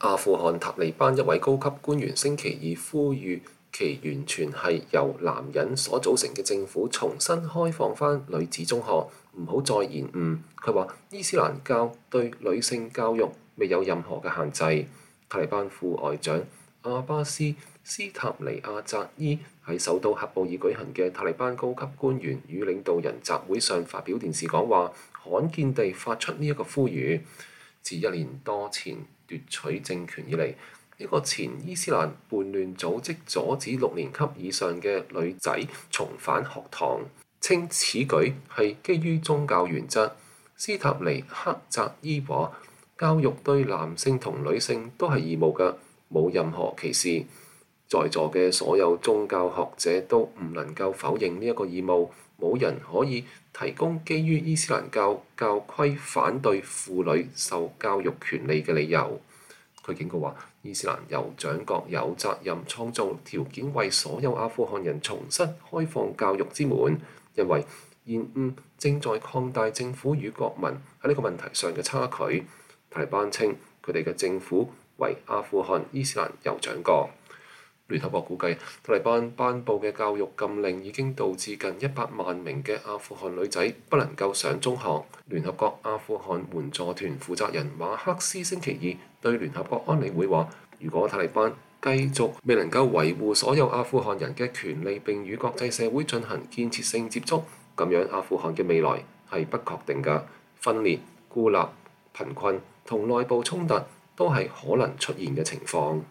阿富汗塔利班一位高級官員星期二呼籲其完全係由男人所組成嘅政府重新開放返女子中學，唔好再延誤。佢話伊斯蘭教對女性教育未有任何嘅限制。塔利班副外長阿巴斯斯塔尼亞扎伊喺首都喀布爾舉行嘅塔利班高級官員與領導人集會上發表電視講話，罕見地發出呢一個呼籲。自1年多前奪取政權以嚟，呢個前伊斯蘭叛亂組織阻止6年級以上嘅女仔重返學堂，稱此舉係基於宗教原則。斯塔尼克扎伊話：教育對男性同女性都係義務㗎，冇任何歧視。在座嘅所有宗教學者都唔能夠否認呢一個義務，冇人可以提供基於伊斯蘭教教規反對婦女受教育權利嘅理由。佢警告話，伊斯蘭酋長國有責任創造條件為所有阿富汗人重新開放教育之門，因為延誤正在擴大政府與國民喺呢個問題上嘅差距。塔利班稱佢哋嘅政府為阿富汗伊斯蘭酋長國。聯合國估計，塔利班頒布嘅教育禁令已經導致近100萬名嘅阿富汗女仔不能夠上中學。聯合國阿富汗援助團負責人馬克斯星期二對聯合國安理會話：如果塔利班繼續未能夠維護所有阿富汗人嘅權利並與國際社會進行建設性接觸，咁樣阿富汗嘅未來係不確定㗎。分裂、孤立、貧困同內部衝突都係可能出現嘅情況。